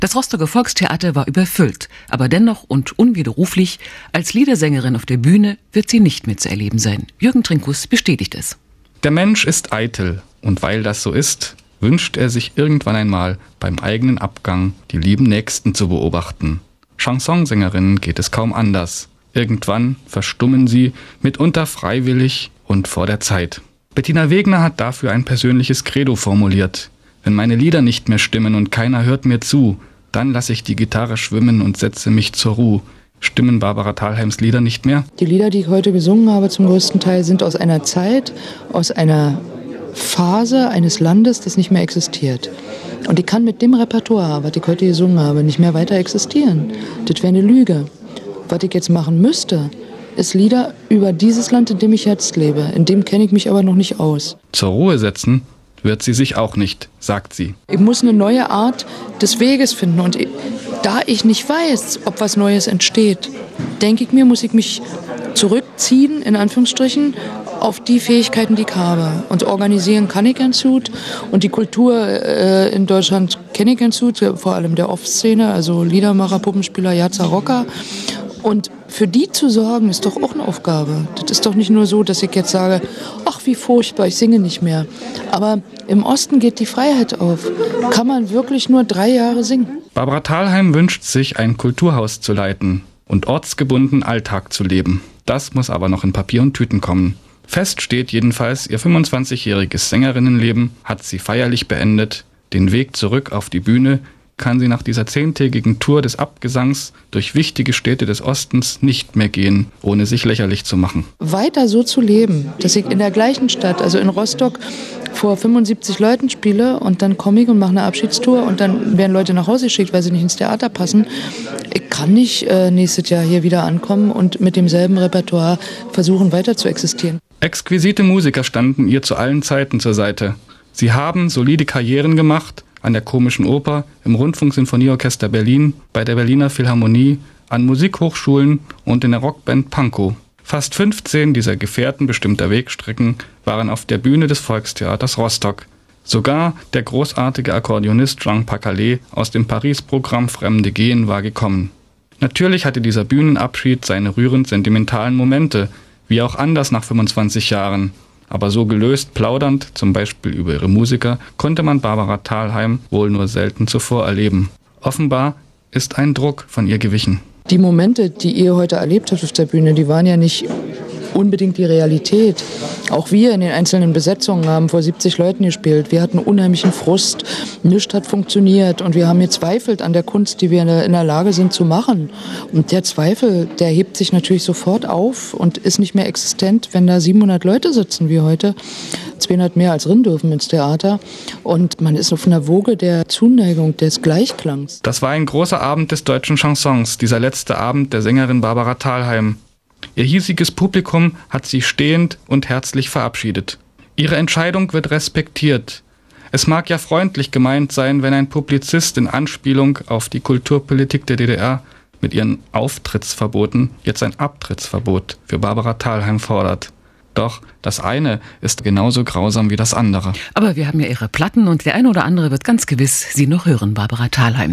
Das Rostocker Volkstheater war überfüllt, aber dennoch und unwiderruflich, als Liedersängerin auf der Bühne wird sie nicht mehr zu erleben sein. Jürgen Trinkus bestätigt es. Der Mensch ist eitel, und weil das so ist, wünscht er sich irgendwann einmal beim eigenen Abgang die lieben Nächsten zu beobachten. Chansonsängerinnen geht es kaum anders. Irgendwann verstummen sie, mitunter freiwillig und vor der Zeit. Bettina Wegner hat dafür ein persönliches Credo formuliert. Wenn meine Lieder nicht mehr stimmen und keiner hört mir zu, dann lasse ich die Gitarre schwimmen und setze mich zur Ruhe. Stimmen Barbara Thalheims Lieder nicht mehr? Die Lieder, die ich heute gesungen habe, zum größten Teil sind aus einer Zeit, aus einer Phase eines Landes, das nicht mehr existiert. Und die kann mit dem Repertoire, was ich heute gesungen habe, nicht mehr weiter existieren. Das wäre eine Lüge. Was ich jetzt machen müsste, ist Lieder über dieses Land, in dem ich jetzt lebe. In dem kenne ich mich aber noch nicht aus. Zur Ruhe setzen wird sie sich auch nicht, sagt sie. Ich muss eine neue Art des Weges finden. Und da ich nicht weiß, ob was Neues entsteht, denke ich mir, muss ich mich zurückziehen, in Anführungsstrichen, auf die Fähigkeiten, die ich habe. Und organisieren kann ich ganz gut. Und die Kultur in Deutschland kenne ich ganz gut, vor allem der Off-Szene, also Liedermacher, Puppenspieler, Jazzer, Rocker. Und für die zu sorgen, ist doch auch eine Aufgabe. Das ist doch nicht nur so, dass ich jetzt sage, ach wie furchtbar, ich singe nicht mehr. Aber im Osten geht die Freiheit auf. Kann man wirklich nur 3 Jahre singen. Barbara Thalheim wünscht sich, ein Kulturhaus zu leiten und ortsgebunden Alltag zu leben. Das muss aber noch in Papier und Tüten kommen. Fest steht jedenfalls, ihr 25-jähriges Sängerinnenleben hat sie feierlich beendet. Den Weg zurück auf die Bühne kann sie nach dieser 10-tägigen Tour des Abgesangs durch wichtige Städte des Ostens nicht mehr gehen, ohne sich lächerlich zu machen. Weiter so zu leben, dass ich in der gleichen Stadt, also in Rostock, vor 75 Leuten spiele und dann komme ich und mache eine Abschiedstour und dann werden Leute nach Hause geschickt, weil sie nicht ins Theater passen. Ich kann nicht nächstes Jahr hier wieder ankommen und mit demselben Repertoire versuchen, weiter zu existieren. Exquisite Musiker standen ihr zu allen Zeiten zur Seite. Sie haben solide Karrieren gemacht, an der Komischen Oper, im Rundfunksinfonieorchester Berlin, bei der Berliner Philharmonie, an Musikhochschulen und in der Rockband Pankow. Fast 15 dieser Gefährten bestimmter Wegstrecken waren auf der Bühne des Volkstheaters Rostock. Sogar der großartige Akkordeonist Jean Pacalet aus dem Paris-Programm Fremde gehen war gekommen. Natürlich hatte dieser Bühnenabschied seine rührend sentimentalen Momente, wie auch anders nach 25 Jahren. Aber so gelöst plaudernd, zum Beispiel über ihre Musiker, konnte man Barbara Thalheim wohl nur selten zuvor erleben. Offenbar ist ein Druck von ihr gewichen. Die Momente, die ihr heute erlebt habt auf der Bühne, die waren ja nicht unbedingt die Realität. Auch wir in den einzelnen Besetzungen haben vor 70 Leuten gespielt. Wir hatten unheimlichen Frust. Nichts hat funktioniert. Und wir haben gezweifelt an der Kunst, die wir in der Lage sind zu machen. Und der Zweifel, der hebt sich natürlich sofort auf und ist nicht mehr existent, wenn da 700 Leute sitzen wie heute. 200 mehr als rein dürfen ins Theater. Und man ist auf einer Woge der Zuneigung, des Gleichklangs. Das war ein großer Abend des deutschen Chansons, dieser letzte Abend der Sängerin Barbara Thalheim. Ihr hiesiges Publikum hat sie stehend und herzlich verabschiedet. Ihre Entscheidung wird respektiert. Es mag ja freundlich gemeint sein, wenn ein Publizist in Anspielung auf die Kulturpolitik der DDR mit ihren Auftrittsverboten jetzt ein Abtrittsverbot für Barbara Thalheim fordert. Doch das eine ist genauso grausam wie das andere. Aber wir haben ja ihre Platten und der eine oder andere wird ganz gewiss sie noch hören, Barbara Thalheim.